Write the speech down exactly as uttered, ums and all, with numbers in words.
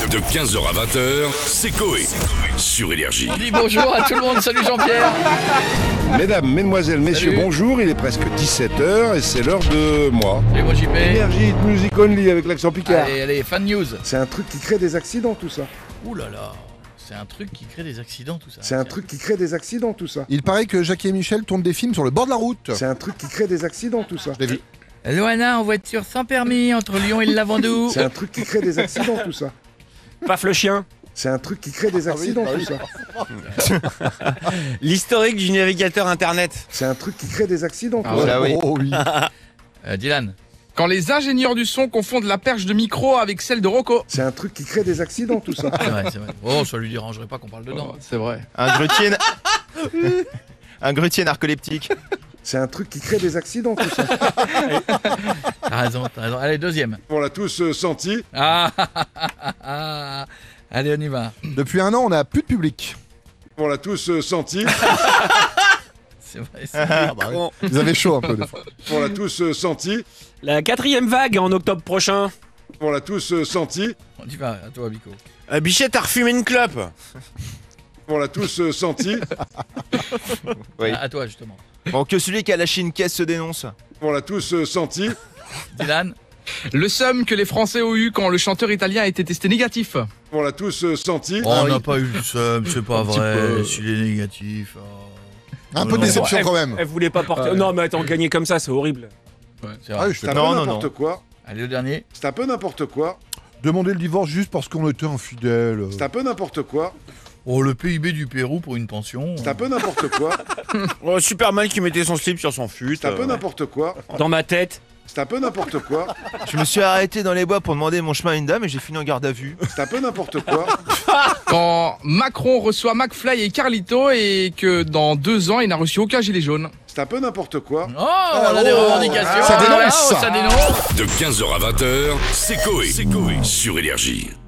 De quinze heures à vingt heures, c'est Coé. Sur Énergie. On dit bonjour à tout le monde, salut Jean-Pierre. Mesdames, mesdemoiselles, messieurs, Salut. bonjour, il est presque dix-sept heures et c'est l'heure de moi. Et moi J P. Énergie, music only avec l'accent picard. Allez, allez, fan news. C'est un truc qui crée des accidents tout ça. Ouh là là, c'est un truc qui crée des accidents tout ça. C'est un truc qui crée des accidents tout ça. Il paraît que Jackie et Michel tournent des films sur le bord de la route. C'est un truc qui crée des accidents tout ça. Je l'ai vu. Loana en voiture sans permis entre Lyon et le Lavandou. C'est un truc qui crée des accidents tout ça. Paf le chien. C'est un truc qui crée des accidents bah tout oui. ça. L'historique du navigateur internet. C'est un truc qui crée des accidents tout Ah ça. ouais, bah oui. oh oui. Euh, Dylan. Quand les ingénieurs du son confondent la perche de micro avec celle de Rocco. C'est un truc qui crée des accidents tout ça. C'est vrai, c'est vrai. Oh, ça lui dérangerait pas qu'on parle dedans. C'est vrai. Un grutier... un grutier narcoleptique. C'est un truc qui crée des accidents tout ça. T'as raison, t'as raison. Allez, deuxième. On l'a tous euh, senti. Ah, ah, ah, ah, ah. Allez, on y va. Depuis un an, on n'a plus de public. On l'a tous euh, senti. C'est vrai, c'est Ah bah oui. Vous avez chaud un peu des fois. On l'a tous euh, senti. La quatrième vague en octobre prochain. On l'a tous euh, senti. On y va, à toi, Bico. Euh, Bichette a refumé une clope. On l'a tous euh, senti. Oui. À, à toi, justement. Bon, que celui qui a lâché une caisse se dénonce. On l'a tous euh, senti. Dylan. Le seum que les Français ont eu quand le chanteur italien a été testé négatif. On l'a tous euh, senti. Oh, on n'a pas eu le seum, c'est pas Un petit vrai. peu. S'il est négatif. oh. Un peu de non, déception elle, quand même. Elle voulait pas porter. Non, mais attends, gagner comme ça, c'est horrible. C'est Ah vrai. oui, je C'est fais un pas. Non, peu non, n'importe non. quoi. Allez, le dernier. C'est un peu n'importe quoi. Demander le divorce juste parce qu'on était infidèles. C'est un peu n'importe quoi. Oh, le P I B du Pérou pour une pension. C'est un peu n'importe quoi. Oh, Superman qui mettait son slip sur son fut. C'est un peu n'importe quoi. Dans ma tête. C'est un peu n'importe quoi. Je me suis arrêté dans les bois pour demander mon chemin à une dame et j'ai fini en garde à vue. C'est un peu n'importe quoi. Quand Macron reçoit McFly et Carlito et que dans deux ans, il n'a reçu aucun gilet jaune. C'est un peu n'importe quoi. Oh, on a des oh, revendications. ça dénonce, Voilà, oh, ça. ça dénonce. De quinze heures à vingt heures, c'est Coé. Sur Énergie.